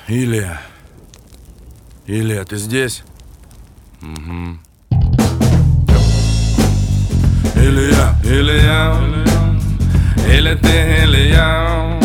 Илья, ты здесь? Угу. Илья, или ты, или я.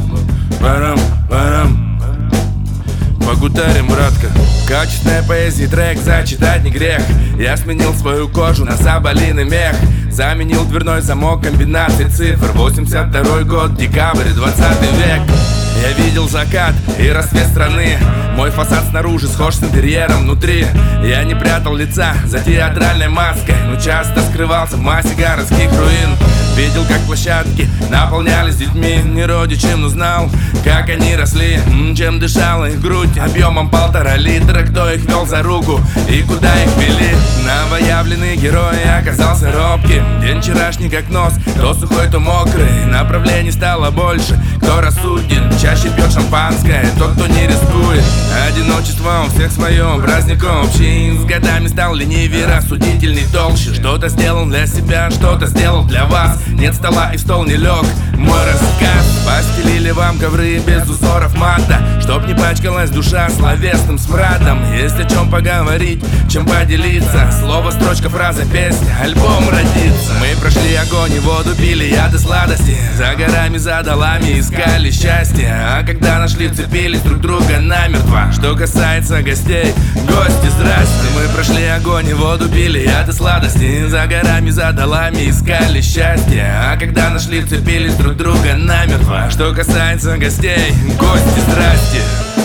Парам. Погутарим, братка. Качественная поэзия, трек, зачитать не грех. Я сменил свою кожу на соболиный мех. Заменил дверной замок, комбинации цифр. 82-й год, декабрь, 20 век. Я видел закат и рассвет страны. Мой фасад снаружи схож с интерьером внутри. Я не прятал лица за театральной маской, но часто скрывался в массе городских руин. Видел, как площадки наполнялись детьми неродичем, но знал, как они росли, чем дышала их грудь. Объемом 1,5 литра, кто их вел за руку и куда их вели. Новоявленный герой оказался робким. День вчерашний как нос, то сухой, то мокрый. Направлений стало больше, кто рассуден. Чаще пьет шампанское тот, кто не рискует. Одиночеством всех своем, праздник общий. С годами стал ленивее, рассудительней, толще. Что-то сделал для себя, что-то сделал для вас. Нет стола и стол не лег, мой рассказ. Постелили вам ковры без узоров мата, чтоб не пачкалась душа словесным смрадом. Есть о чем поговорить, чем поделиться. Слово, строчка, фраза, песня, альбом родится. Мы прошли огонь и воду, пили яды сладости. За горами, за долами искали счастье, а когда нашли, цепились друг друга намертво. Что касается гостей, гости, здрасте. Мы прошли огонь и воду, пили яды сладости. За горами, за долами искали счастье, а когда нашли, цепились друг друга намертво. Что касается гостей, гости, здрасте.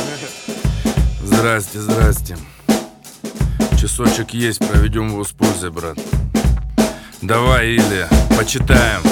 Здрасте. Часочек есть, проведем его с пользой, брат. Давай, Илья, почитаем.